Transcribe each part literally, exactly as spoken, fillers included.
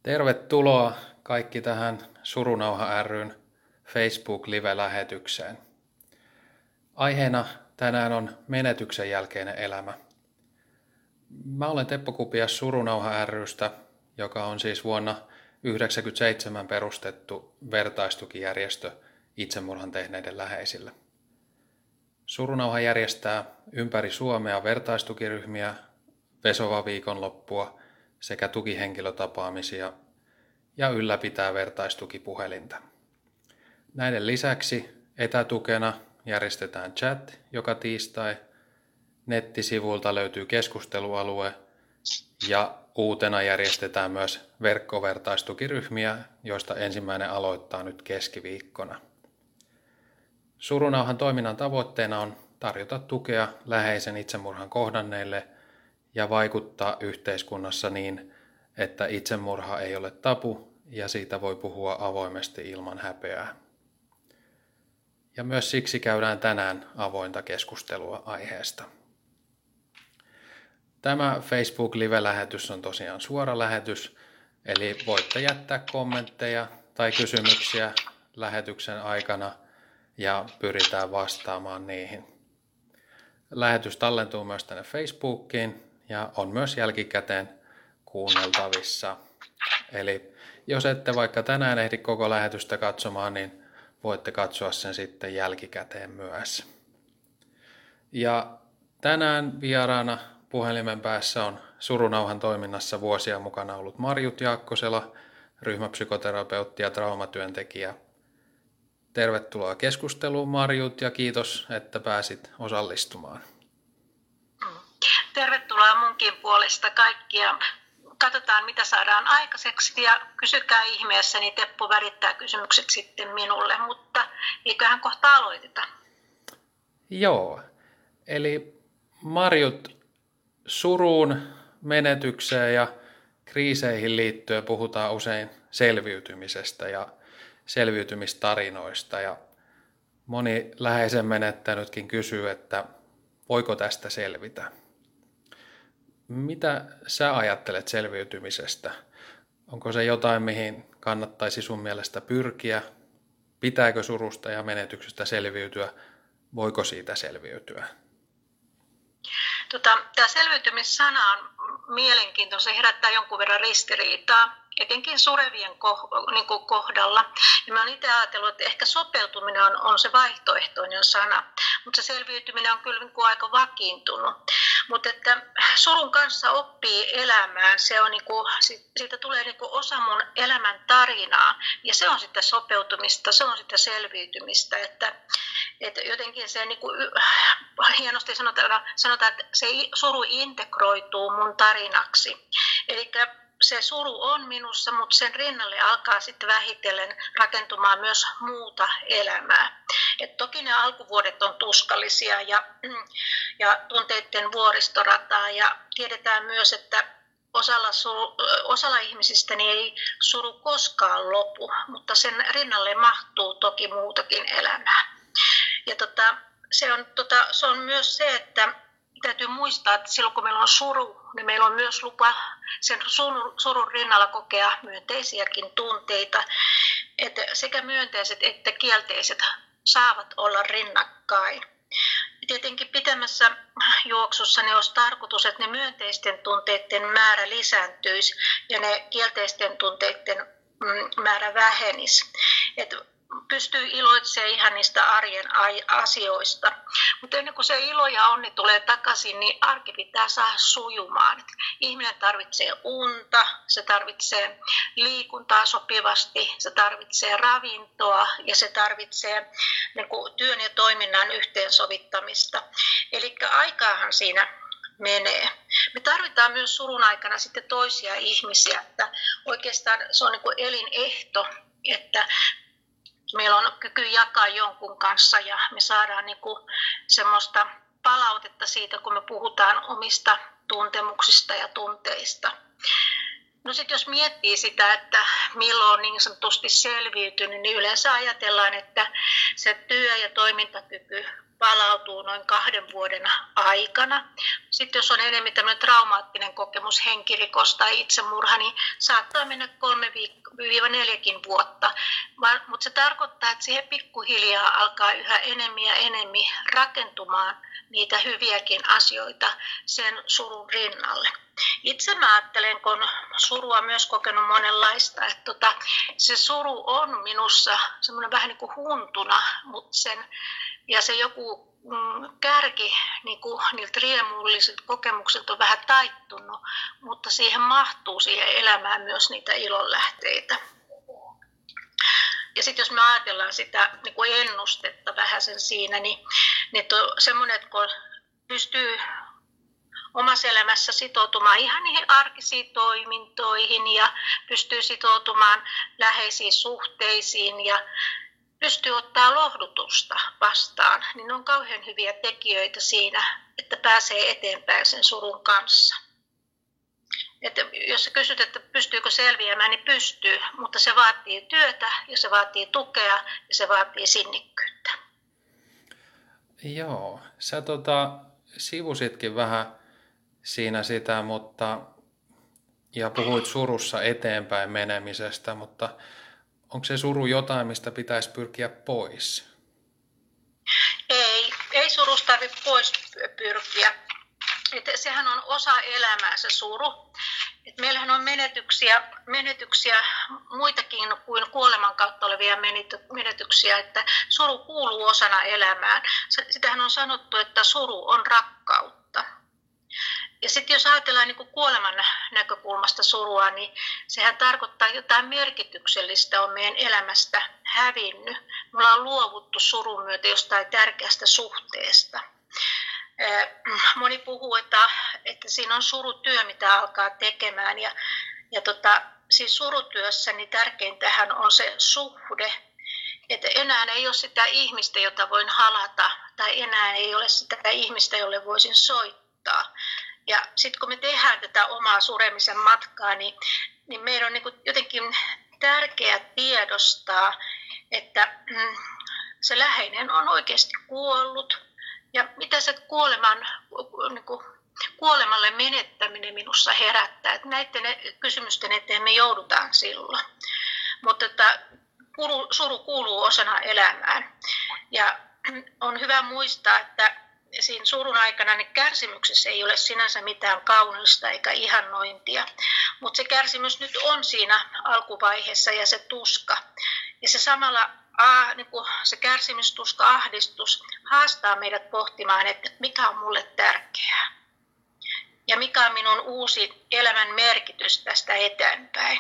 Tervetuloa kaikki tähän Surunauha ry:n Facebook-live-lähetykseen. Aiheena tänään on menetyksen jälkeinen elämä. Mä olen Teppo Kupias Surunauha ry:stä, joka on siis vuonna yhdeksänkymmentäseitsemän perustettu vertaistukijärjestö itsemurhan tehneiden läheisille. Surunauha järjestää ympäri Suomea vertaistukiryhmiä, Vesova-viikonloppua sekä tukihenkilötapaamisia ja ylläpitää vertaistukipuhelinta. Näiden lisäksi etätukena järjestetään chat joka tiistai, nettisivuilta löytyy keskustelualue ja uutena järjestetään myös verkkovertaistukiryhmiä, joista ensimmäinen aloittaa nyt keskiviikkona. Surunauhan toiminnan tavoitteena on tarjota tukea läheisen itsemurhan kohdanneille ja vaikuttaa yhteiskunnassa niin, että itsemurha ei ole tabu ja siitä voi puhua avoimesti ilman häpeää. Ja myös siksi käydään tänään avointa keskustelua aiheesta. Tämä Facebook-live-lähetys on tosiaan suora lähetys, eli voitte jättää kommentteja tai kysymyksiä lähetyksen aikana ja pyritään vastaamaan niihin. Lähetys tallentuu myös tänne Facebookiin ja on myös jälkikäteen kuunneltavissa. Eli jos ette vaikka tänään ehdi koko lähetystä katsomaan, niin voitte katsoa sen sitten jälkikäteen myös. Ja tänään vieraana puhelimen päässä on Surunauhan toiminnassa vuosia mukana ollut Marjut Jaakkosela, ryhmäpsykoterapeutti ja traumatyöntekijä. Tervetuloa keskusteluun Marjut ja kiitos, että pääsit osallistumaan. Tervetuloa munkin puolesta kaikkia. Katsotaan mitä saadaan aikaiseksi ja kysykää ihmeessä, niin Teppo välittää kysymykset sitten minulle, mutta eiköhän kohta aloiteta. Joo, eli Marjut, suruun, menetykseen ja kriiseihin liittyen puhutaan usein selviytymisestä ja selviytymistarinoista ja moni läheisen menettänytkin kysyy, että voiko tästä selvitä? Mitä sä ajattelet selviytymisestä? Onko se jotain, mihin kannattaisi sun mielestä pyrkiä? Pitääkö surusta ja menetyksestä selviytyä? Voiko siitä selviytyä? Tota, tämä selviytymissana on mielenkiintoinen, se herättää jonkun verran ristiriitaa, etenkin surevien kohdalla. Ja mä oon itse ajatellut, että ehkä sopeutuminen on, on se vaihtoehtoinen sana, mutta se selviytyminen on kyllä niin kuin aika vakiintunut. Mutta että surun kanssa oppii elämään, se on niin kuin, siitä tulee niin kuin osa mun elämän tarinaa ja se on sitä sopeutumista, se on sitä selviytymistä, että että jotenkin se niin kuin, hienosti sanotaan, sanotaan, että se suru integroituu mun tarinaksi. Eli se suru on minussa, mutta sen rinnalle alkaa sitten vähitellen rakentumaan myös muuta elämää. Et toki ne alkuvuodet on tuskallisia ja, ja tunteiden vuoristorataa ja tiedetään myös, että Osalla, suru, osalla ihmisistä niin ei suru koskaan lopu, mutta sen rinnalle mahtuu toki muutakin elämää. Ja tota, se, on, tota, se on myös se, että täytyy muistaa, että silloin kun meillä on suru, niin meillä on myös lupa sen surun, surun rinnalla kokea myönteisiäkin tunteita. Että sekä myönteiset että kielteiset saavat olla rinnakkain. Tietenkin pitemmässä juoksussa ne olisi tarkoitus, että ne myönteisten tunteiden määrä lisääntyisi ja ne kielteisten tunteiden määrä vähenisi. Että pystyy iloitsemaan ihan niistä arjen asioista. Mutta ennen kuin se ilo ja onni tulee takaisin, niin arki pitää saada sujumaan. Et ihminen tarvitsee unta, se tarvitsee liikuntaa sopivasti, se tarvitsee ravintoa ja se tarvitsee niin kuin työn ja toiminnan yhteensovittamista. Eli aikaahan siinä menee. Me tarvitaan myös surun aikana sitten toisia ihmisiä, että oikeastaan se on niin kuin elinehto, että meillä on kyky jakaa jonkun kanssa ja me saadaan niinku semmoista palautetta siitä, kun me puhutaan omista tuntemuksista ja tunteista. No sitten jos miettii sitä, että milloin on niin sanotusti selviytynyt, niin yleensä ajatellaan, että se työ- ja toimintakyky palautuu noin kahden vuoden aikana. Sitten jos on enemmän tämmöinen traumaattinen kokemus, henkirikos tai itsemurha, niin saattaa mennä kolme neljäkin vuotta. Mutta se tarkoittaa, että siihen pikkuhiljaa alkaa yhä enemmän ja enemmän rakentumaan niitä hyviäkin asioita sen surun rinnalle. Itse mä ajattelen, kun surua myös kokenut monenlaista, että tota, se suru on minussa semmoinen vähän niin kuin huntuna, mutta sen, ja se joku mm, kärki niin kuin niiltä riemullisilta kokemuksilta on vähän taittunut, mutta siihen mahtuu siihen elämään myös niitä ilonlähteitä. Ja sitten jos me ajatellaan sitä niin kuin ennustetta vähän sen siinä, niin, niin semmoinen, että kun pystyy omassa elämässä sitoutumaan ihan niihin arkisiin toimintoihin ja pystyy sitoutumaan läheisiin suhteisiin ja pystyy ottaa lohdutusta vastaan, niin ne on kauhean hyviä tekijöitä siinä, että pääsee eteenpäin sen surun kanssa. Että jos sä kysyt, että pystyykö selviämään, niin pystyy, mutta se vaatii työtä ja se vaatii tukea ja se vaatii sinnikkyyttä. Joo, sä tota, sivusitkin vähän siinä sitä, mutta ja puhuit surussa eteenpäin menemisestä, mutta onko se suru jotain, mistä pitäisi pyrkiä pois? Ei, ei surusta tarvitse pois pyrkiä. Et sehän on osa elämää se suru. Et meillähän on menetyksiä, menetyksiä muitakin kuin kuoleman kautta olevia menetyksiä, että suru kuuluu osana elämään. Sitähän on sanottu, että suru on rakkautta. Ja sitten jos ajatellaan niin kuin kuoleman näkökulmasta surua, niin sehän tarkoittaa, että jotain merkityksellistä on meidän elämästä hävinnyt. Me ollaan luovuttu surun myötä jostain tärkeästä suhteesta. Moni puhuu, että, että siinä on surutyö, mitä alkaa tekemään. Ja, ja tota, siis surutyössä niin tärkeintähän on se suhde. Että enää ei ole sitä ihmistä, jota voin halata, tai enää ei ole sitä ihmistä, jolle voisin soittaa. Ja sitten kun me tehdään tätä omaa suremisen matkaa, niin, niin meidän on niin kuin jotenkin tärkeää tiedostaa, että mm, se läheinen on oikeasti kuollut. Ja mitä se kuoleman, niin kuin, kuolemalle menettäminen minussa herättää. Että näiden kysymysten eteen me joudutaan silloin. Mutta että suru kuuluu osana elämään. Ja on hyvä muistaa, että siinä surun aikana niin kärsimyksessä ei ole sinänsä mitään kaunista eikä ihannointia, mutta se kärsimys nyt on siinä alkuvaiheessa ja se tuska. Ja se samalla ah, niin kuin se kärsimys, tuska, ahdistus haastaa meidät pohtimaan, että mikä on mulle tärkeää ja mikä on minun uusi elämän merkitys tästä eteenpäin.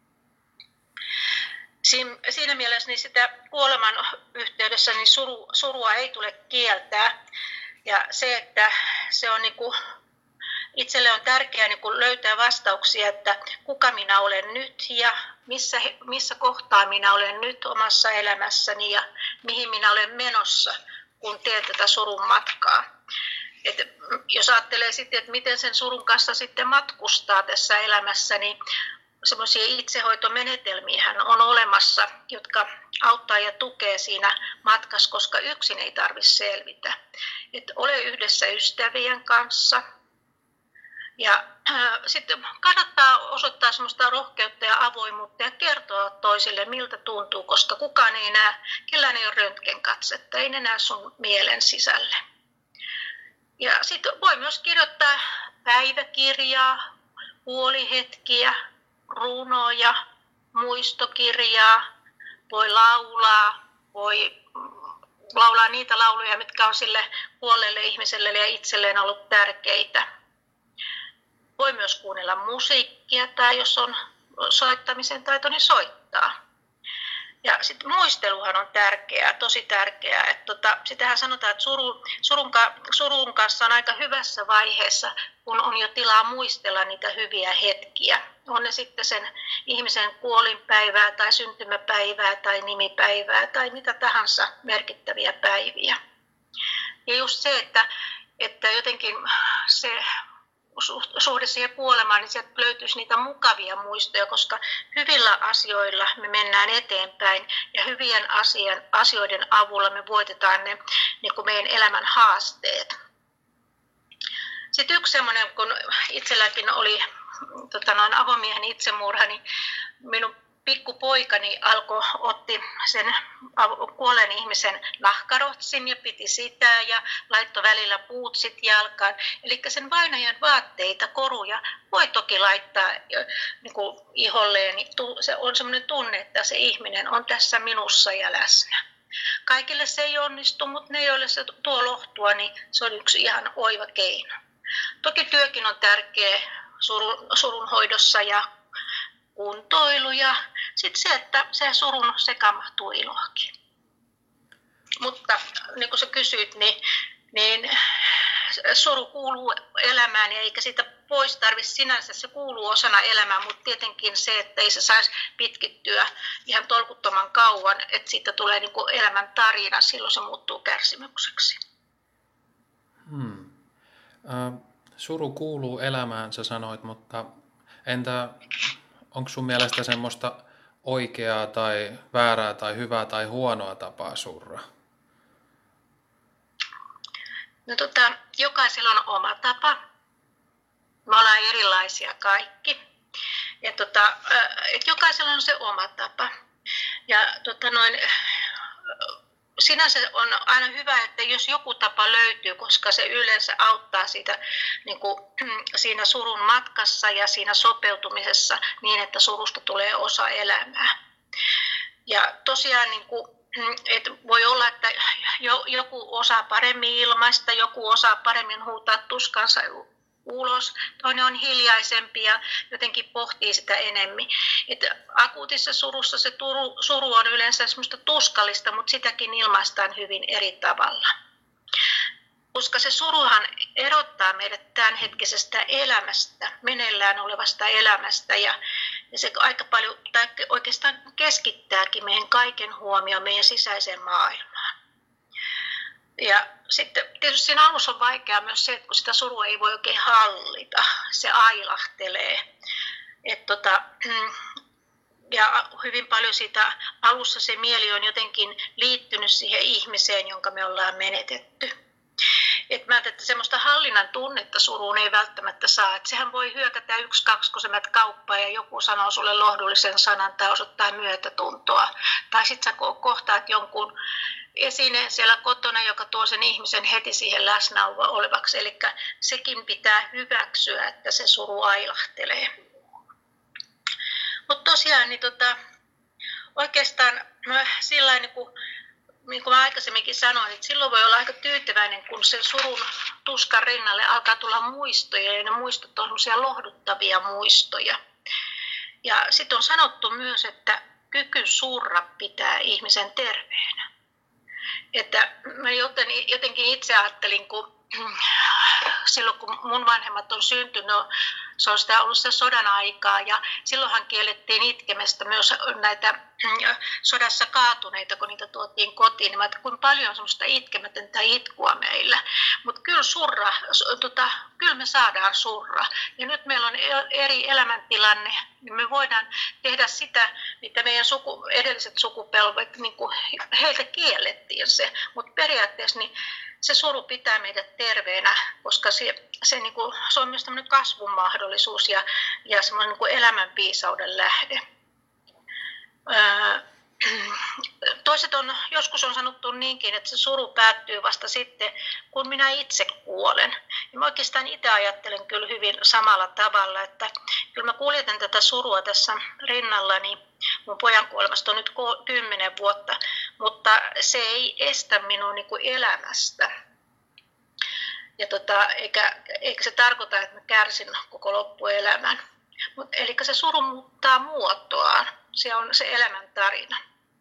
Siinä mielessä niin sitä kuoleman yhteydessä niin suru, surua ei tule kieltää. Ja se, että se on niin kuin, itselle on tärkeää niin kuin löytää vastauksia, että kuka minä olen nyt ja missä, missä kohtaa minä olen nyt omassa elämässäni ja mihin minä olen menossa, kun teen tätä surun matkaa. Et jos ajattelee sitten, että miten sen surun kanssa sitten matkustaa tässä elämässä, niin semmoisia itsehoitomenetelmiä on olemassa, jotka auttaa ja tukee siinä matkassa, koska yksin ei tarvitse selvitä. Et ole yhdessä ystävien kanssa. Ja äh, sitten kannattaa osoittaa semmoista rohkeutta ja avoimuutta ja kertoa toisille, miltä tuntuu, koska kukaan ei näe, kellään ei ole röntgenkatsetta, ei ne näe sun mielen sisälle. Ja sitten voi myös kirjoittaa päiväkirjaa, huolihetkiä, runoja, muistokirjaa, voi laulaa, voi laulaa niitä lauluja, mitkä on sille kuolleelle ihmiselle ja itselleen ollut tärkeitä. Voi myös kuunnella musiikkia tai jos on soittamisen taito, niin soittaa. Ja sitten muisteluhan on tärkeää, tosi tärkeää. Että tota, sitähän sanotaan, että suru, surun, surun kanssa on aika hyvässä vaiheessa, kun on jo tilaa muistella niitä hyviä hetkiä. On ne sitten sen ihmisen kuolinpäivää tai syntymäpäivää tai nimipäivää tai mitä tahansa merkittäviä päiviä. Ja just se, että, että jotenkin se suhde siihen kuolemaan, niin sieltä löytyisi niitä mukavia muistoja, koska hyvillä asioilla me mennään eteenpäin ja hyvien asian, asioiden avulla me voitetaan ne niin kuin meidän elämän haasteet. Sitten yksi semmoinen, kun itselläkin oli tota, noin avomiehen itsemurha, niin minun pikkupoikani alkoi otti sen kuolleen ihmisen nahkarotsin ja piti sitä ja laittoi välillä puutsit jalkaan. Eli sen vainajan vaatteita, koruja voi toki laittaa niin kuin iholleen. Se on sellainen tunne, että se ihminen on tässä minussa ja läsnä. Kaikille se ei onnistu, mutta ne, joille se tuo lohtua, niin se on yksi ihan oiva keino. Toki työkin on tärkeä surun, surun hoidossa ja kuntoilu ja sitten se, että se surun sekamahtuu iloakin. Mutta niin kuin sä kysyit, niin, niin suru kuuluu elämään ja eikä siitä pois tarvitse sinänsä, se kuuluu osana elämää, mutta tietenkin se, että ei se saisi pitkittyä ihan tolkuttoman kauan, että siitä tulee niin kuin elämän tarina, silloin se muuttuu kärsimykseksi. Hmm. Äh, suru kuuluu elämään, sä sanoit, mutta entä onko sun mielestä semmoista oikeaa tai väärää tai hyvää tai huonoa tapaa surra? No tota, jokaisella on oma tapa. Me ollaan erilaisia kaikki. Ja tota, et jokaisella on se oma tapa. Ja tota noin, sinänsä on aina hyvä, että jos joku tapa löytyy, koska se yleensä auttaa siitä, niin kuin, siinä surun matkassa ja siinä sopeutumisessa niin, että surusta tulee osa elämää. Ja tosiaan niin kuin, et voi olla, että joku osaa paremmin ilmaista, joku osaa paremmin huutaa tuskansa ulos, toinen on hiljaisempi ja jotenkin pohtii sitä enemmän. Että akuutissa surussa se turu, suru on yleensä semmoista tuskallista, mutta sitäkin ilmaistaan hyvin eri tavalla. Koska se suruhan erottaa meidät tämänhetkisestä elämästä, meneillään olevasta elämästä ja, ja se aika paljon, tai oikeastaan keskittääkin meidän kaiken huomioon meidän sisäiseen maailmaan. Ja sitten tietysti siinä alussa on vaikeaa myös se, että kun sitä surua ei voi oikein hallita, se ailahtelee. Et tota, ja hyvin paljon siitä alussa se mieli on jotenkin liittynyt siihen ihmiseen, jonka me ollaan menetetty. Et mä ajattelin, että semmoista hallinnan tunnetta suruun ei välttämättä saa. Et sehän voi hyökätä yksi, kaksi, kun sä menet kauppaan ja joku sanoo sulle lohdullisen sanan tai osoittaa myötätuntoa. Tai sitten sä kohtaat jonkun esine siellä kotona, joka tuo sen ihmisen heti siihen läsnä olevaksi. Eli sekin pitää hyväksyä, että se suru ailahtelee. Mutta tosiaan niin tota, oikeastaan sillä niin kuin, niin kuin mä aikaisemminkin sanoin, että silloin voi olla aika tyytyväinen, kun sen surun tuskan rinnalle alkaa tulla muistoja ja ne muistot on sellaisia lohduttavia muistoja. Ja sitten on sanottu myös, että kyky surra pitää ihmisen terveenä. Että mä jotenkin itse ajattelin, kun silloin kun mun vanhemmat on syntynyt, se on sitä ollut se sodan aikaa ja silloinhan kiellettiin itkemästä myös näitä sodassa kaatuneita, kun niitä tuotiin kotiin. Niin mä ajattelin, kuinka paljon on semmoista itkemätöntä itkua meillä. Mutta kyllä surra, tota, kyllä me saadaan surra. Ja nyt meillä on eri elämäntilanne, niin me voidaan tehdä sitä, mitä meidän suku, edelliset sukupolvet, niin kuin heiltä kiellettiin se. Mutta periaatteessa niin se suru pitää meidät terveenä, koska se, se, niin kuin, se on myös tämmöinen kasvun mahdollisuus ja, ja semmoinen niin kuin elämän viisauden lähde. Öö, toiset on, joskus on sanottu niinkin, että se suru päättyy vasta sitten, kun minä itse kuolen. Ja mä oikeastaan itse ajattelen kyllä hyvin samalla tavalla, että kyllä mä kuljetan tätä surua tässä rinnallani. Mun pojan kuolemasta on nyt kymmenen vuotta, mutta se ei estä minua niin kuin elämästä. Ja tota, eikä, eikä se tarkoita, että mä kärsin koko loppuelämän. Mut, eli se suru muuttaa muotoaan. Se on se elämän tarina.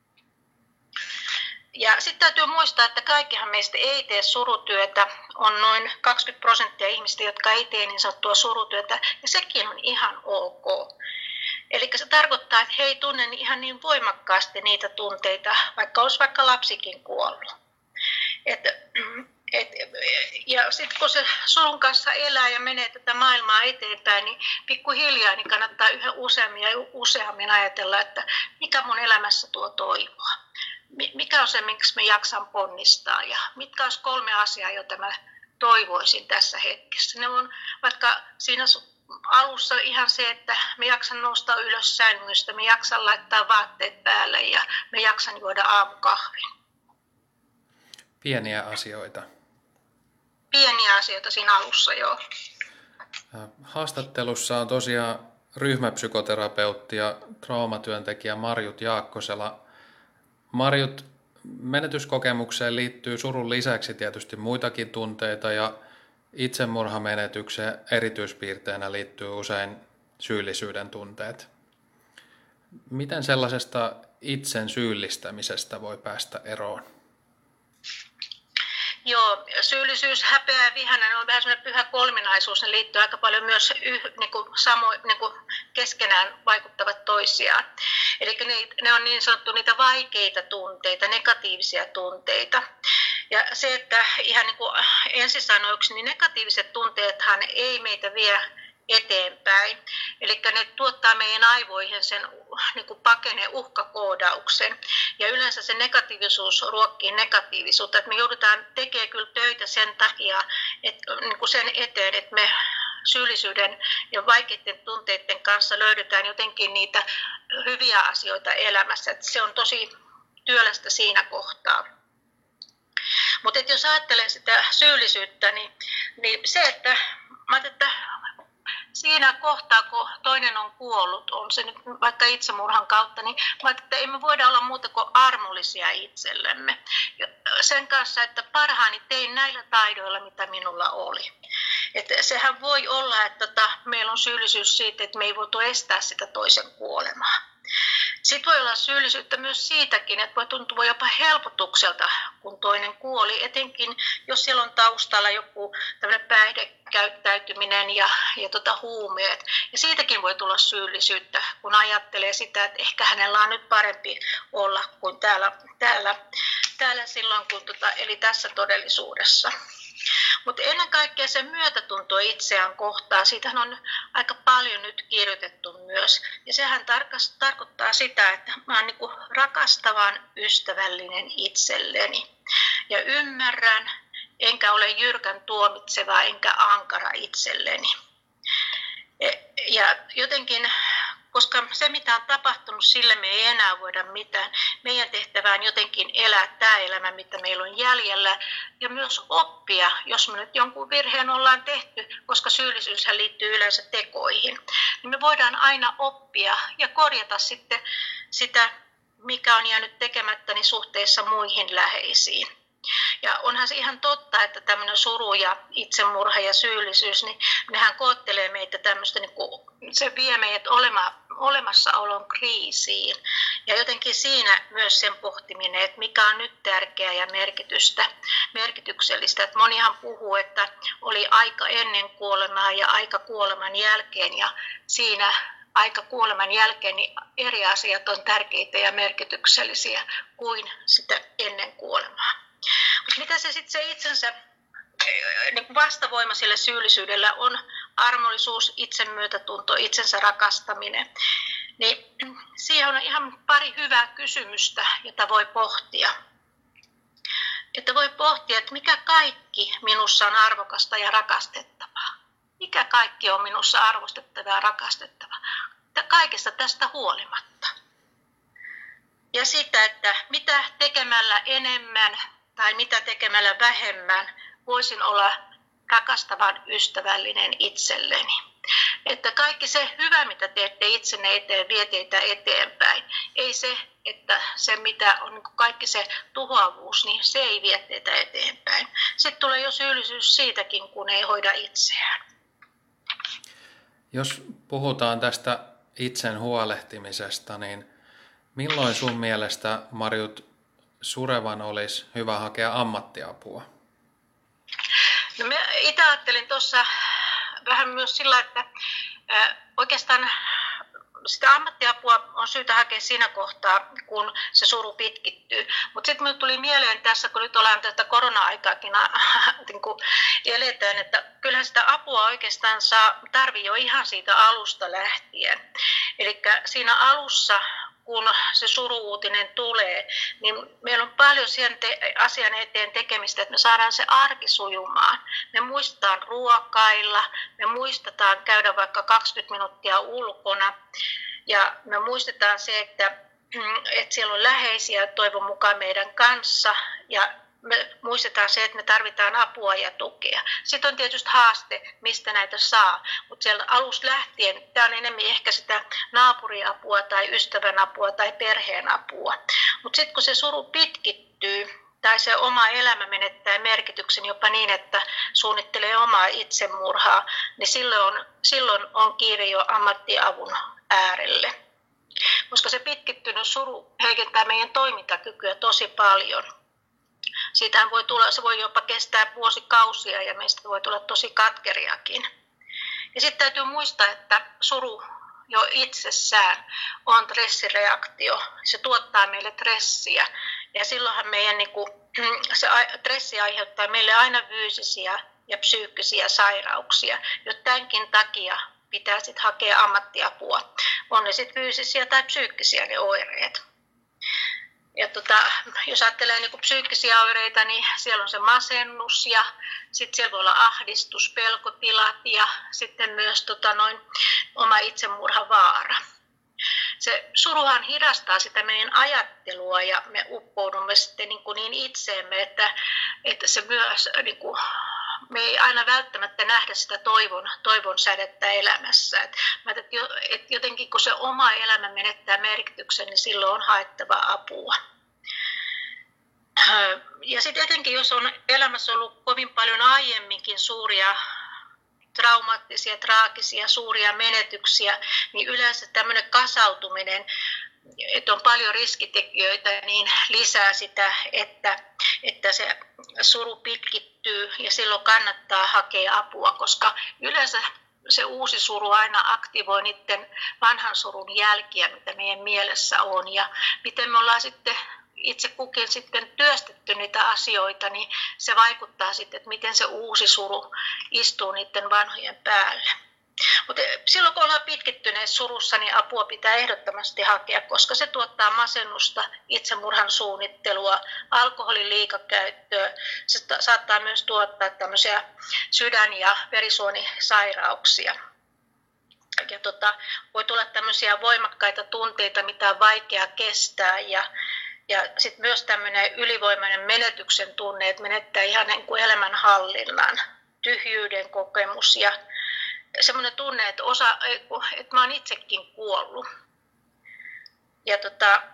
Ja sitten täytyy muistaa, että kaikkihan meistä ei tee surutyötä. On noin kaksikymmentä prosenttia ihmistä, jotka ei tee niin sanottua surutyötä. Ja sekin on ihan ok. Eli se tarkoittaa, että he ei tunne ihan niin voimakkaasti niitä tunteita, vaikka olisi vaikka lapsikin kuollut. Et, Et, ja sitten kun se surun kanssa elää ja menee tätä maailmaa eteenpäin, niin pikkuhiljaa niin kannattaa yhä useammin ja useammin ajatella, että mikä mun elämässä tuo toivoa. Mikä on se, miksi mä jaksan ponnistaa ja mitkä olisi kolme asiaa, joita mä toivoisin tässä hetkessä. Ne on vaikka siinä alussa ihan se, että mä jaksan nousta ylös sängystä, mä jaksan laittaa vaatteet päälle ja mä jaksan juoda aamukahvin. Pieniä asioita. Pieniä asioita siinä alussa, joo. Haastattelussa on tosiaan ryhmäpsykoterapeutti ja traumatyöntekijä Marjut Jaakkosela. Marjut, menetyskokemukseen liittyy surun lisäksi tietysti muitakin tunteita ja itsemurhamenetykseen erityispiirteenä liittyy usein syyllisyyden tunteet. Miten sellaisesta itsen syyllistämisestä voi päästä eroon? Joo, syyllisyys, häpeä ja vihainen on vähän sellainen pyhä kolminaisuus. Ne liittyy aika paljon myös yh, niin kuin samo, niin kuin keskenään vaikuttavat toisiaan. Eli ne, ne on niin sanottu niitä vaikeita tunteita, negatiivisia tunteita. Ja se, että ihan niin kuin ensisanoiksi, niin negatiiviset tunteethan ei meitä vie eteenpäin. Eli ne tuottaa meidän aivoihin sen niin kuin pakene uhkakoodauksen. Ja yleensä se negatiivisuus ruokkii negatiivisuutta. Että me joudutaan tekemään kyllä töitä sen takia, että, niin kuin sen eteen, että me syyllisyyden ja vaikeiden tunteiden kanssa löydetään jotenkin niitä hyviä asioita elämässä. Että se on tosi työlästä siinä kohtaa. Mutta jos ajattelee sitä syyllisyyttä, niin, niin se, että mä että siinä kohtaa, kun toinen on kuollut, on se nyt vaikka itsemurhan kautta, niin mä että ei me voida olla muuta kuin armollisia itsellemme. Ja sen kanssa, että parhaani tein näillä taidoilla, mitä minulla oli. Että sehän voi olla, että tota, meillä on syyllisyys siitä, että me ei voitu estää sitä toisen kuolemaa. Sitten voi olla syyllisyyttä myös siitäkin, että voi tuntua jopa helpotukselta, kun toinen kuoli, etenkin jos siellä on taustalla joku tämmöinen päihdekäyttäytyminen ja, ja tota huumeet. Ja siitäkin voi tulla syyllisyyttä, kun ajattelee sitä, että ehkä hänellä on nyt parempi olla kuin täällä, täällä, täällä silloin, kun tota, eli tässä todellisuudessa. Mutta ennen kaikkea se myötätunto itseään kohtaan, siitähän on aika paljon nyt kirjoitettu myös. Ja sehän tarkas, tarkoittaa sitä, että mä oon niinku rakastavan ystävällinen itselleni. Ja ymmärrän, enkä ole jyrkän tuomitseva, enkä ankara itselleni. Ja jotenkin, koska se mitä on tapahtunut, sille me ei enää voida mitään. Meidän tehtävä on jotenkin elää tämä elämä, mitä meillä on jäljellä. Ja myös oppia, jos me nyt jonkun virheen ollaan tehty, koska syyllisyyshän liittyy yleensä tekoihin. Niin me voidaan aina oppia ja korjata sitten sitä, mikä on jäänyt tekemättä niin suhteessa muihin läheisiin. Ja onhan se ihan totta, että tämmöinen suru ja itsemurha ja syyllisyys, niin nehän koettelee meitä tämmöistä, niin kuin, se vie meidät olema, olemassaolon kriisiin. Ja jotenkin siinä myös sen pohtiminen, että mikä on nyt tärkeää ja merkitystä, merkityksellistä. Että monihan puhuu, että oli aika ennen kuolemaa ja aika kuoleman jälkeen ja siinä aika kuoleman jälkeen niin eri asiat on tärkeitä ja merkityksellisiä kuin sitä ennen kuolemaa. Mutta mitä se sitten se itsensä niin vastavoima sille syyllisyydellä on armollisuus, itsemyötätunto, itsensä rakastaminen, niin siihen on ihan pari hyvää kysymystä, jota voi pohtia. Että voi pohtia, että mikä kaikki minussa on arvokasta ja rakastettavaa. Mikä kaikki on minussa arvostettavaa ja rakastettavaa. Kaikesta tästä huolimatta. Ja sitä, että mitä tekemällä enemmän tai mitä tekemällä vähemmän voisin olla rakastavan ystävällinen itselleni. Että kaikki se hyvä, mitä teette itsenne eteen, vie teitä eteenpäin. Ei se, että se mitä on niin kaikki se tuhoavuus, niin se ei vie teitä eteenpäin. Sitten tulee jo syyllisyys siitäkin, kun ei hoida itseään. Jos puhutaan tästä itsen huolehtimisesta, niin milloin sun mielestä, Marjut, surevan olisi hyvä hakea ammattiapua? No mä itse ajattelin tuossa vähän myös sillä, että oikeastaan sitä ammattiapua on syytä hakea siinä kohtaa, kun se suru pitkittyy. Mutta sitten minulle tuli mieleen tässä, kun nyt ollaan tätä korona-aikaakin niin kuin eletään, että kyllähän sitä apua oikeastaan saa, tarvii jo ihan siitä alusta lähtien. Eli siinä alussa, kun se suru-uutinen tulee, niin meillä on paljon sen te- asian eteen tekemistä, että me saadaan se arki sujumaan. Me muistetaan ruokailla, me muistetaan käydä vaikka kaksikymmentä minuuttia ulkona ja me muistetaan se, että, että siellä on läheisiä toivon mukaan meidän kanssa ja me muistetaan se, että me tarvitaan apua ja tukea. Sitten on tietysti haaste, mistä näitä saa, mutta sieltä alusta lähtien tämä on enemmän ehkä sitä naapuriapua tai ystävän apua tai perheen apua. Mutta sitten kun se suru pitkittyy tai se oma elämä menettää merkityksen jopa niin, että suunnittelee omaa itsemurhaa, niin silloin on, silloin on kiire jo ammattiavun äärelle. Koska se pitkittynyt suru heikentää meidän toimintakykyä tosi paljon. Siitähän voi tulla, se voi jopa kestää vuosikausia ja meistä voi tulla tosi katkeriakin. Ja sitten täytyy muistaa, että suru jo itsessään on stressireaktio. Se tuottaa meille stressiä ja silloinhan meidän niin kuin, se stressi aiheuttaa meille aina fyysisiä ja psyykkisiä sairauksia. Jo tämänkin takia pitää sitten hakea ammattiapua. On ne sitten fyysisiä tai psyykkisiä ne oireet. Ja tota, jos ajattelee niin kuin psyykkisiä oireita, niin siellä on se masennus ja sitten siellä voi olla ahdistus, pelkotilat ja sitten myös tota, noin, oma itsemurhavaara. Se suruhan hidastaa sitä meidän ajattelua ja me uppoudumme sitten niin, kuin niin itseemme, että, että se myös, niin kuin, me ei aina välttämättä nähdä sitä toivon, toivon sädettä elämässä. Et, et jotenkin kun se oma elämä menettää merkityksen, niin silloin on haettava apua. Ja sitten etenkin, jos on elämässä ollut kovin paljon aiemminkin suuria traumaattisia, traagisia, suuria menetyksiä, niin yleensä tämmöinen kasautuminen, että on paljon riskitekijöitä, niin lisää sitä, että, että se suru pitkittyy ja silloin kannattaa hakea apua, koska yleensä se uusi suru aina aktivoi niiden vanhan surun jälkiä, mitä meidän mielessä on ja miten me ollaan sitten itse kukin sitten työstetty niitä asioita, niin se vaikuttaa sitten, että miten se uusi suru istuu niiden vanhojen päälle. Mutta silloin kun ollaan pitkittyneessä surussa, niin apua pitää ehdottomasti hakea, koska se tuottaa masennusta, itsemurhan suunnittelua, alkoholin liikakäyttöä. Se saattaa myös tuottaa tämmöisiä sydän- ja verisuonisairauksia. Ja tota, voi tulla tämmöisiä voimakkaita tunteita, mitä on vaikea kestää ja Ja sitten myös tämmöinen ylivoimainen menetyksen tunne, että menettää ihan niin kuin elämänhallinnan, tyhjyyden kokemus ja semmoinen tunne, että, osa, että mä oon itsekin kuollut. Ja tota,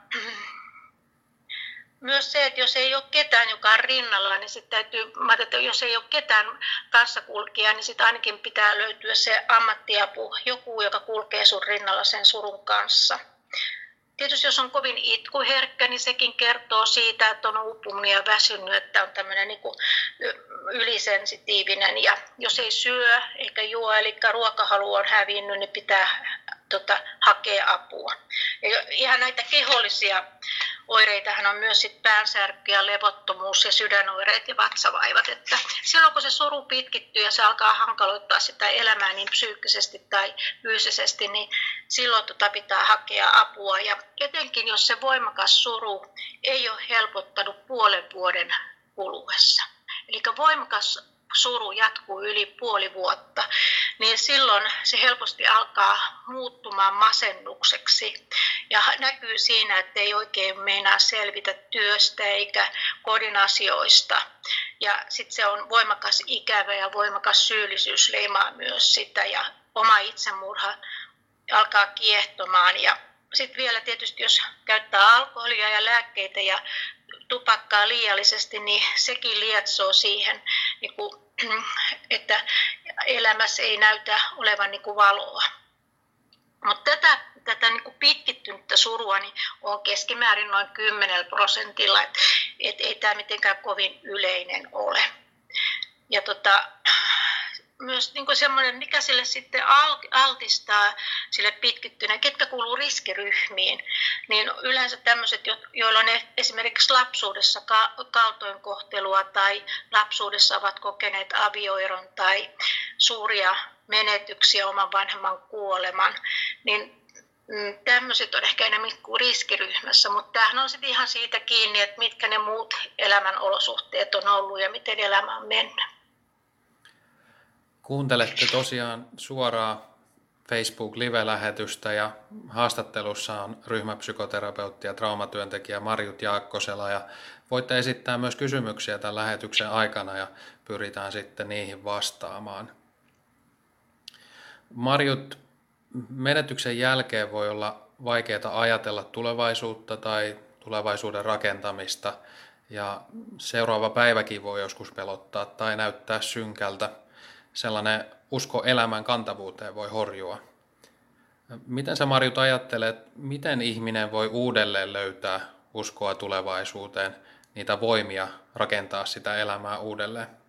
myös se, että jos ei ole ketään, joka on rinnalla, niin sitten täytyy, mä että jos ei ole ketään kanssakulkijaa, niin sitten ainakin pitää löytyä se ammattiapu, joku, joka kulkee sun rinnalla sen surun kanssa. Tietysti jos on kovin itkuherkkä, niin sekin kertoo siitä, että on uupuminen ja väsynyt, että on tämmöinen niin kuin ylisensitiivinen. Ja jos ei syö eikä juo, eli ruokahalu on hävinnyt, niin pitää tota, hakea apua. Ja ihan näitä kehollisia oireitahan on myös sit päänsärky ja levottomuus ja sydänoireet ja vatsavaivat. Että silloin kun se suru pitkittyy ja se alkaa hankaloittaa sitä elämää niin psyykkisesti tai fyysisesti, niin silloin tota pitää hakea apua. Ja etenkin jos se voimakas suru ei ole helpottanut puolen vuoden kuluessa. Eli voimakas suru jatkuu yli puoli vuotta, niin silloin se helposti alkaa muuttumaan masennukseksi ja näkyy siinä, että ei oikein meinaa selvitä työstä eikä kodin asioista. Ja sitten se on voimakas ikävä ja voimakas syyllisyys leimaa myös sitä ja oma itsemurha alkaa kiehtomaan. Ja sitten vielä tietysti, jos käyttää alkoholia ja lääkkeitä ja tupakkaa liiallisesti, niin sekin lietsoo siihen, että elämässä ei näytä olevan valoa. Mutta tätä, tätä pitkittynyttä surua niin on keskimäärin noin kymmenen prosentilla, että et ei tämä mitenkään kovin yleinen ole. Ja tota, myös niin kuin semmoinen, mikä sille sitten altistaa sille pitkittyneen, ketkä kuuluu riskiryhmiin, niin yleensä tämmöiset, joilla on esimerkiksi lapsuudessa kaltoinkohtelua tai lapsuudessa ovat kokeneet avioeron tai suuria menetyksiä oman vanhemman kuoleman, niin tämmöiset on ehkä enemmän kuin riskiryhmässä, mutta tämähän on sitten ihan siitä kiinni, että mitkä ne muut elämän olosuhteet on ollut ja miten elämä on mennyt. Kuuntelette tosiaan suoraa Facebook-live-lähetystä ja haastattelussa on ryhmäpsykoterapeutti ja traumatyöntekijä Marjut Jaakkosela ja voitte esittää myös kysymyksiä tämän lähetyksen aikana ja pyritään sitten niihin vastaamaan. Marjut, menetyksen jälkeen voi olla vaikeaa ajatella tulevaisuutta tai tulevaisuuden rakentamista ja seuraava päiväkin voi joskus pelottaa tai näyttää synkältä. Sellainen usko elämän kantavuuteen voi horjua. Miten sä, Marjut, ajattelet, miten ihminen voi uudelleen löytää uskoa tulevaisuuteen, niitä voimia rakentaa sitä elämää uudelleen?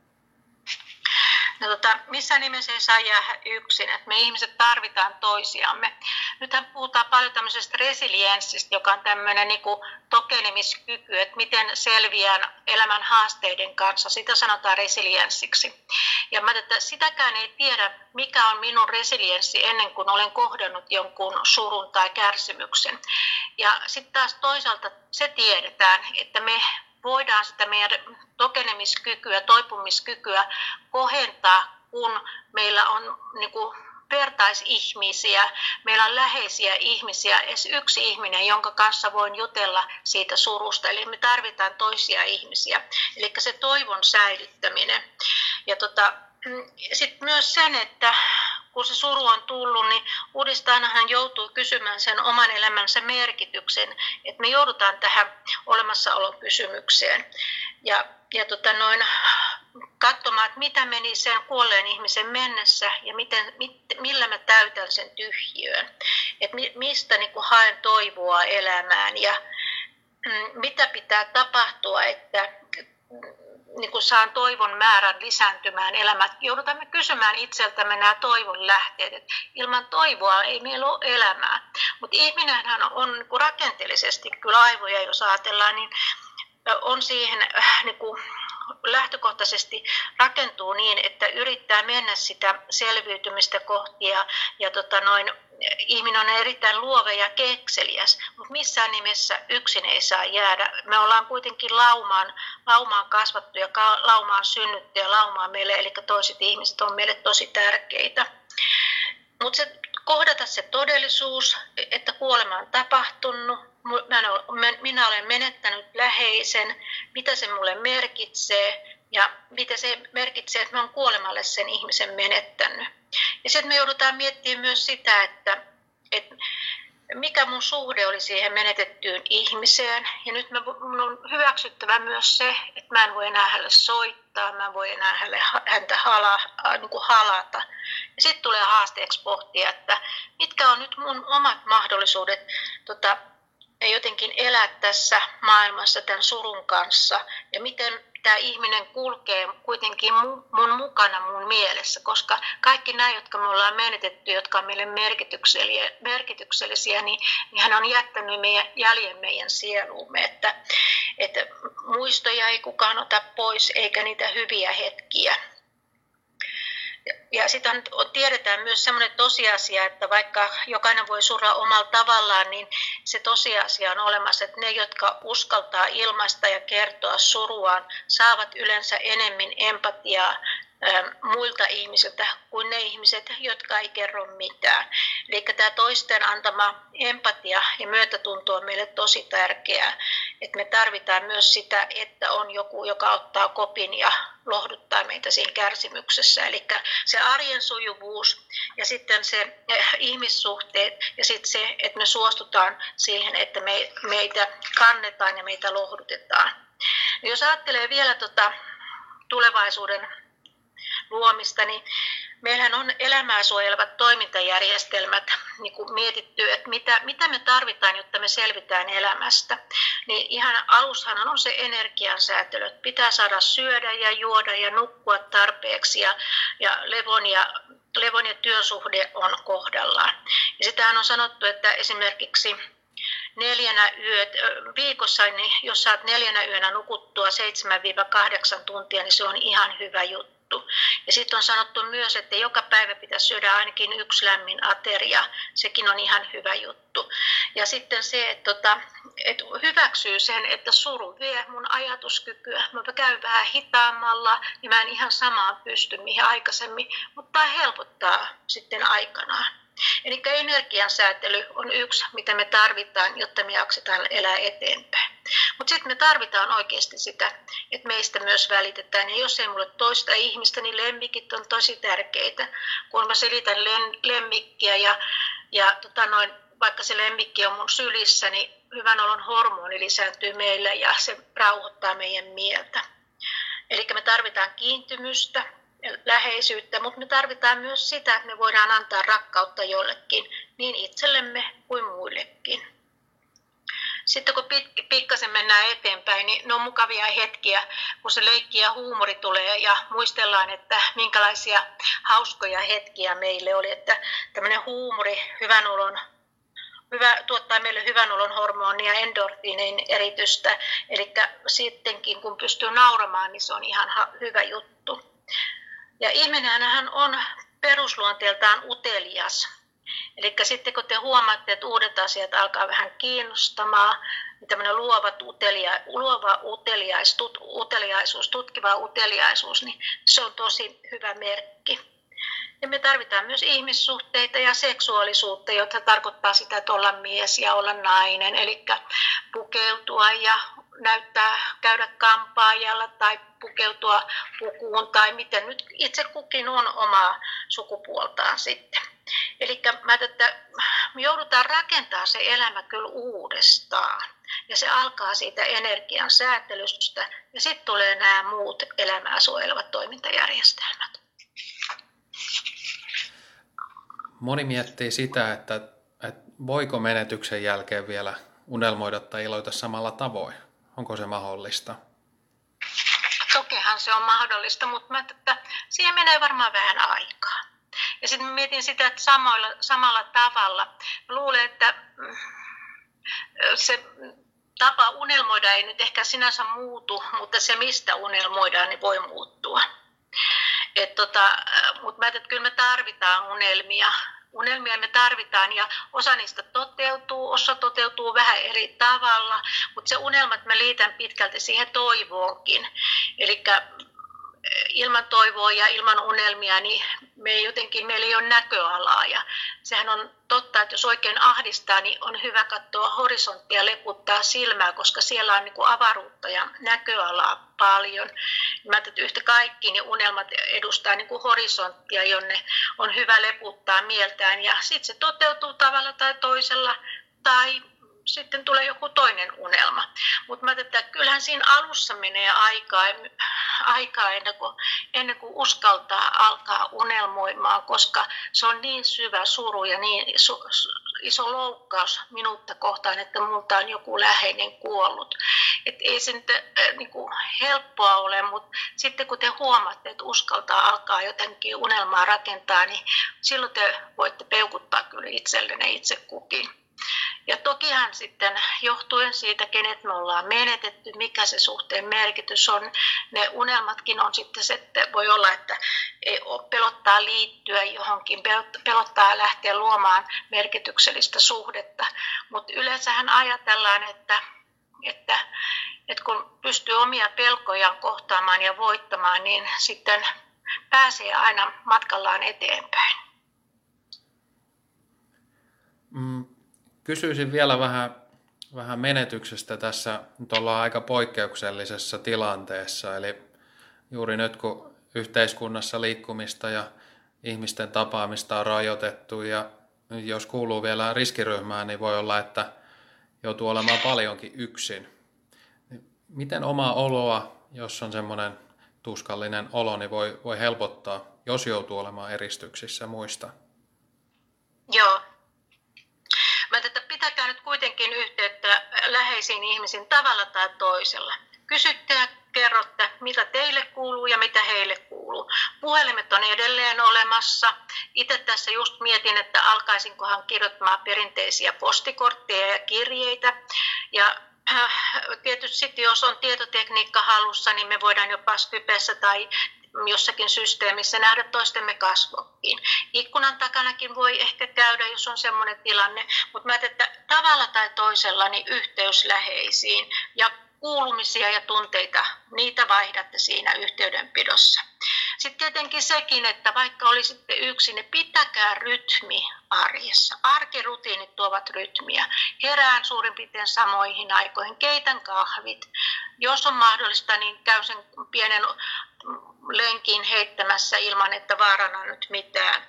No, tota, missään nimessä ei saa jäädä yksin, että me ihmiset tarvitaan toisiamme. Nythän puhutaan paljon tämmöisestä resilienssistä, joka on tämmöinen niin kuin tokenemiskyky, että miten selviään elämän haasteiden kanssa. Sitä sanotaan resilienssiksi. Ja mä että sitäkään ei tiedä, mikä on minun resilienssi ennen kuin olen kohdannut jonkun surun tai kärsimyksen. Ja sitten taas toisaalta se tiedetään, että me voidaan sitä meidän tokenemiskykyä, toipumiskykyä kohentaa, kun meillä on niin kuin vertaisihmisiä, meillä on läheisiä ihmisiä, edes yksi ihminen, jonka kanssa voin jutella siitä surusta. Eli me tarvitaan toisia ihmisiä, eli se toivon säilyttäminen. Ja tota, sitten myös sen, että kun se suru on tullut, niin uudestaan hän joutuu kysymään sen oman elämänsä merkityksen, että me joudutaan tähän olemassaolon kysymykseen. Ja, ja tota noin, katsomaan, että mitä meni sen kuolleen ihmisen mennessä ja miten, mit, millä mä täytän sen tyhjiön. Että mistä niin kuin haen toivoa elämään ja mm, mitä pitää tapahtua, että niin kuin saan toivon määrän lisääntymään elämään. Joudutaan me kysymään itseltämme nämä toivon lähteet. Et ilman toivoa ei meillä ole elämää. Mutta ihminenhän on niin kuin rakenteellisesti kyllä aivoja, jos ajatellaan, niin on siihen niin kuin lähtökohtaisesti rakentuu niin, että yrittää mennä sitä selviytymistä kohti ja, ja tota noin, ihminen on erittäin luova ja kekseliäs, mutta missään nimessä yksin ei saa jäädä. Me ollaan kuitenkin laumaan, laumaan kasvattu ja laumaan synnytty ja laumaan meille, eli toiset ihmiset on meille tosi tärkeitä. Mutta se kohdata se todellisuus, että kuolema on tapahtunut, minä olen menettänyt läheisen, mitä se mulle merkitsee ja mitä se merkitsee, että mä oon kuolemalle sen ihmisen menettänyt. Ja sitten me joudutaan miettimään myös sitä, että, että mikä mun suhde oli siihen menetettyyn ihmiseen. Ja nyt mun on hyväksyttävä myös se, että mä en voi enää hänelle soittaa, mä en voi enää hänelle, häntä hala, niin kuin halata. Ja sitten tulee haasteeksi pohtia, että mitkä on nyt mun omat mahdollisuudet tota, jotenkin elää tässä maailmassa tämän surun kanssa ja miten tämä ihminen kulkee kuitenkin mun mukana mun mielessä, koska kaikki nämä, jotka me ollaan menetetty, jotka on meille merkityksellisiä, merkityksellisiä niin, niin hän on jättänyt meidän, jäljen meidän sieluumme, että, että muistoja ei kukaan ota pois eikä niitä hyviä hetkiä. Ja sitten tiedetään myös sellainen tosiasia, että vaikka jokainen voi surra omalla tavallaan, niin se tosiasia on olemassa, että ne, jotka uskaltaa ilmaista ja kertoa suruaan, saavat yleensä enemmän empatiaa muilta ihmisiltä kuin ne ihmiset, jotka ei kerro mitään. Eli tämä toisten antama empatia ja myötätunto on meille tosi tärkeää. Että me tarvitaan myös sitä, että on joku, joka ottaa kopin ja lohduttaa meitä siinä kärsimyksessä. Eli se arjen sujuvuus ja sitten se ihmissuhteet ja sitten se, että me suostutaan siihen, että me, meitä kannetaan ja meitä lohdutetaan. Jos ajattelee vielä tuota tulevaisuuden luomista, niin meillähän on elämää suojelevat toimintajärjestelmät niin kuin mietitty, että mitä, mitä me tarvitaan, jotta me selvitään elämästä. Niin ihan alushan on se energiansäätely, että pitää saada syödä ja juoda ja nukkua tarpeeksi ja, ja levon ja levon ja työsuhde on kohdallaan. Ja sitähän on sanottu, että esimerkiksi neljänä yöt, viikossa, niin jos saat neljänä yönä nukuttua seitsemän kahdeksan tuntia, niin se on ihan hyvä juttu. Ja sitten on sanottu myös, että joka päivä pitäisi syödä ainakin yksi lämmin ateria. Sekin on ihan hyvä juttu. Ja sitten se, että, tota, että hyväksyy sen, että suru vie mun ajatuskykyä. Mä käyn vähän hitaammalla, niin mä en ihan samaan pysty mihin aikaisemmin, mutta tämä helpottaa sitten aikanaan. Eli energiansäätely on yksi, mitä me tarvitaan, jotta me jaksetaan elää eteenpäin. Mutta sitten me tarvitaan oikeasti sitä, että meistä myös välitetään. Ja jos ei mulle toista ihmistä, niin lemmikit on tosi tärkeitä. Kun mä selitän lemmikkiä ja, ja tota noin, vaikka se lemmikki on mun sylissä, niin hyvän olon hormoni lisääntyy meillä ja se rauhoittaa meidän mieltä. Eli me tarvitaan kiintymystä, läheisyyttä, mutta me tarvitaan myös sitä, että me voidaan antaa rakkautta jollekin, niin itsellemme kuin muillekin. Sitten kun pikkasen mennään eteenpäin, niin ne on mukavia hetkiä, kun se leikki ja huumori tulee ja muistellaan, että minkälaisia hauskoja hetkiä meille oli, että tämmöinen huumori hyvän olon Hyvä, tuottaa meille hyvän olon hormonia ja endorfiinin eritystä, eli sittenkin kun pystyy nauramaan, niin se on ihan hyvä juttu. Ja ihminenhän on perusluonteeltaan utelias. Eli sitten kun te huomaatte, että uudet asiat alkaa vähän kiinnostamaan, niin tämmöinen luova, utelia, luova uteliais, tut, uteliaisuus, tutkiva uteliaisuus, niin se on tosi hyvä merkki. Ja me tarvitaan myös ihmissuhteita ja seksuaalisuutta, jotka tarkoittaa sitä, että olla mies ja olla nainen, eli pukeutua ja näyttää, käydä kampaajalla tai pukeutua pukuun tai miten nyt itse kukin on omaa sukupuoltaan sitten. Eli mä että me joudutaan rakentamaan se elämä kyllä uudestaan ja se alkaa siitä energian säätelystä ja sitten tulee nämä muut elämää suojelevat toimintajärjestelmät. Moni miettii sitä, että, että voiko menetyksen jälkeen vielä unelmoida tai iloita samalla tavoin. Onko se mahdollista? Tokihan se on mahdollista, mutta mä, että siihen menee varmaan vähän aikaa. Ja sitten mietin sitä, että samoilla, samalla tavalla. Mä luulen, että se tapa unelmoida ei nyt ehkä sinänsä muutu, mutta se mistä unelmoidaan, niin voi muuttua. Et tota, mutta mä ajattelin, että kyllä me tarvitaan unelmia. Unelmia me tarvitaan ja osa niistä toteutuu, osa toteutuu vähän eri tavalla, mutta se unelmat mä liitän pitkälti siihen toivoonkin. Eli ilman toivoa ja ilman unelmia niin me ei jotenkin, meillä ei ole näköalaa. Ja sehän on totta, että jos oikein ahdistaa, niin on hyvä katsoa horisonttia, leputtaa silmää, koska siellä on niin kuin avaruutta ja näköalaa paljon. Mä ajattelin, että yhtä kaikki niin unelmat edustaa niin kuin horisonttia, jonne on hyvä leputtaa mieltään. Ja sitten se toteutuu tavalla tai toisella tai sitten tulee joku toinen unelma. Mutta mä ajattelin, että kyllähän siinä alussa menee aikaa, aikaa ennen, kuin, ennen kuin uskaltaa alkaa unelmoimaan, koska se on niin syvä suru ja niin iso, iso loukkaus minuutta kohtaan, että multa on joku läheinen kuollut. Et ei se nyt äh, niin kuin helppoa ole, mutta sitten kun te huomaatte, että uskaltaa alkaa jotenkin unelmaa rakentaa, niin silloin te voitte peukuttaa kyllä itsellenne itse kukin. Ja tokihan sitten johtuen siitä, kenet me ollaan menetetty, mikä se suhteen merkitys on, ne unelmatkin on sitten se, että voi olla, että pelottaa liittyä johonkin, pelottaa lähteä luomaan merkityksellistä suhdetta. Mutta yleensähän ajatellaan, että, että, että kun pystyy omia pelkojaan kohtaamaan ja voittamaan, niin sitten pääsee aina matkallaan eteenpäin. Mm. Kysyisin vielä vähän, vähän menetyksestä tässä. Nyt ollaan aika poikkeuksellisessa tilanteessa. Eli juuri nyt kun yhteiskunnassa liikkumista ja ihmisten tapaamista on rajoitettu ja jos kuuluu vielä riskiryhmään, niin voi olla, että joutuu olemaan paljonkin yksin. Miten omaa oloa, jos on semmoinen tuskallinen olo niin voi, voi helpottaa, jos joutuu olemaan eristyksissä muista. Joo. Mä että pitäkää nyt kuitenkin yhteyttä läheisiin ihmisiin tavalla tai toisella. Kysytte ja kerrotte, mitä teille kuuluu ja mitä heille kuuluu. Puhelimet on edelleen olemassa. Itse tässä just mietin, että alkaisinkohan kirjoittamaan perinteisiä postikortteja ja kirjeitä. Ja tietysti sitten, jos on tietotekniikka hallussa, niin me voidaan jopa Skypessä tai jossakin systeemissä nähdä toistemme kasvotkin. Ikkunan takanakin voi ehkä käydä, jos on semmoinen tilanne, mutta mä ajattelin, että tavalla tai toisella niin yhteys läheisiin ja kuulumisia ja tunteita, niitä vaihdatte siinä yhteydenpidossa. Sitten tietenkin sekin, että vaikka olisitte yksin, niin pitäkää rytmi arjessa. Arkirutiinit tuovat rytmiä. Herään suurin piirtein samoihin aikoihin, keitän kahvit. Jos on mahdollista, niin käy sen pienen lenkin heittämässä ilman, että vaarana nyt mitään.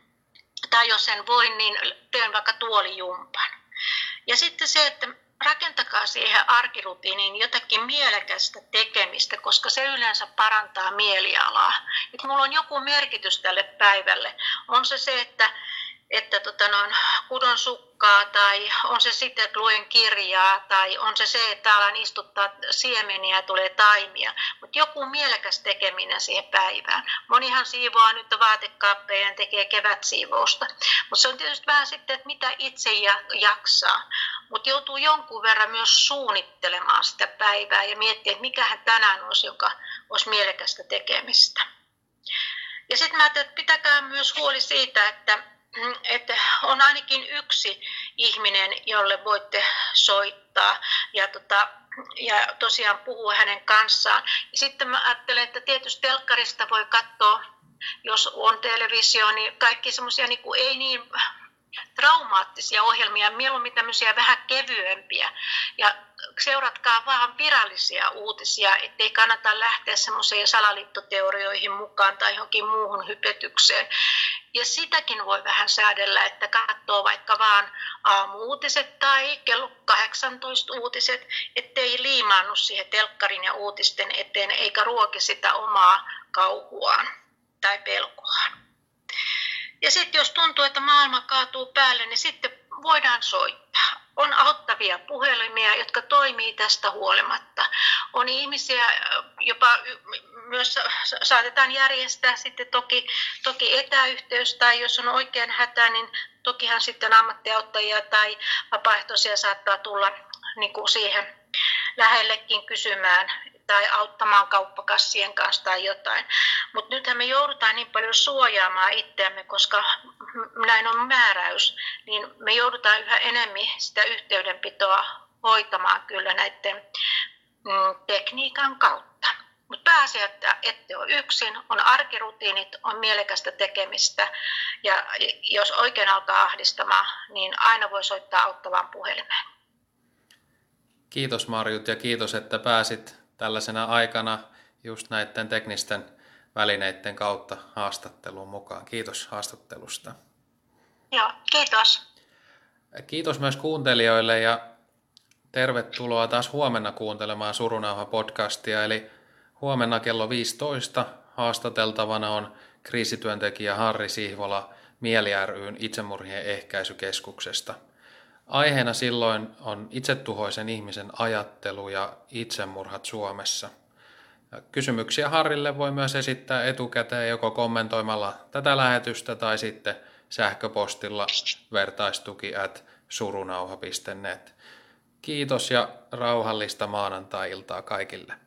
Tai jos en voi, niin teen vaikka tuolijumpan. Ja sitten se, että rakentakaa siihen arkirutiiniin jotakin mielekästä tekemistä, koska se yleensä parantaa mielialaa. Että mulla on joku merkitys tälle päivälle. On se se, että, että tota noin, kudon sukkaa tai on se sitten, että luen kirjaa tai on se se, että alan istuttaa siemeniä ja tulee taimia. Mutta joku mielekäs tekeminen siihen päivään. Monihan siivoaa nyt vaatekaappeja ja tekee kevätsiivousta. Mutta se on tietysti vähän sitten, että mitä itse jaksaa. Mutta joutuu jonkun verran myös suunnittelemaan sitä päivää ja miettiä, että mikähän tänään olisi, joka olisi mielekästä tekemistä. Ja sitten mä ajattelin, että pitäkää myös huoli siitä, että, että on ainakin yksi ihminen, jolle voitte soittaa ja, tota, ja tosiaan puhua hänen kanssaan. Ja sitten mä ajattelen, että tietysti telkkarista voi katsoa, jos on televisio, niin kaikki semmoisia niin kuin ei niin traumaattisia ohjelmia, mieluummin tämmöisiä vähän kevyempiä. Ja seuratkaa vaan virallisia uutisia, ettei kannata lähteä semmoisiin salaliittoteorioihin mukaan tai johonkin muuhun hypetykseen. Ja sitäkin voi vähän säädellä, että katsoo vaikka vaan aamu-uutiset tai kello kahdeksantoista uutiset, ettei liimaannu siihen telkkarin ja uutisten eteen eikä ruoki sitä omaa kauhuaan tai pelkoaan. Ja sitten jos tuntuu, että maailma kaatuu päälle, niin sitten voidaan soittaa. On auttavia puhelimia, jotka toimii tästä huolimatta. On ihmisiä, jopa myös saatetaan järjestää sitten toki, toki etäyhteys, tai jos on oikein hätä, niin tokihan sitten ammattiauttajia tai vapaaehtoisia saattaa tulla niin kuin siihen lähellekin kysymään tai auttamaan kauppakassien kanssa tai jotain. Mutta nythän me joudutaan niin paljon suojaamaan itseämme, koska näin on määräys, niin me joudutaan yhä enemmän sitä yhteydenpitoa hoitamaan kyllä näiden mm, tekniikan kautta. Mutta pääasia, että ette ole yksin, on arkirutiinit, on mielekästä tekemistä ja jos oikein alkaa ahdistamaan, niin aina voi soittaa auttavaan puhelimeen. Kiitos Marjut ja kiitos, että pääsit tällaisena aikana just näiden teknisten välineiden kautta haastatteluun mukaan. Kiitos haastattelusta. Joo, kiitos. Kiitos myös kuuntelijoille ja tervetuloa taas huomenna kuuntelemaan Surunauha-podcastia. Eli huomenna kello viisitoista haastateltavana on kriisityöntekijä Harri Sihvola Mieli ry:n itsemurhien ehkäisykeskuksesta. Aiheena silloin on itsetuhoisen ihmisen ajattelu ja itsemurhat Suomessa. Kysymyksiä Harrille voi myös esittää etukäteen joko kommentoimalla tätä lähetystä tai sitten sähköpostilla vertaistuki at surunauha piste net. Kiitos ja rauhallista maanantai-iltaa kaikille.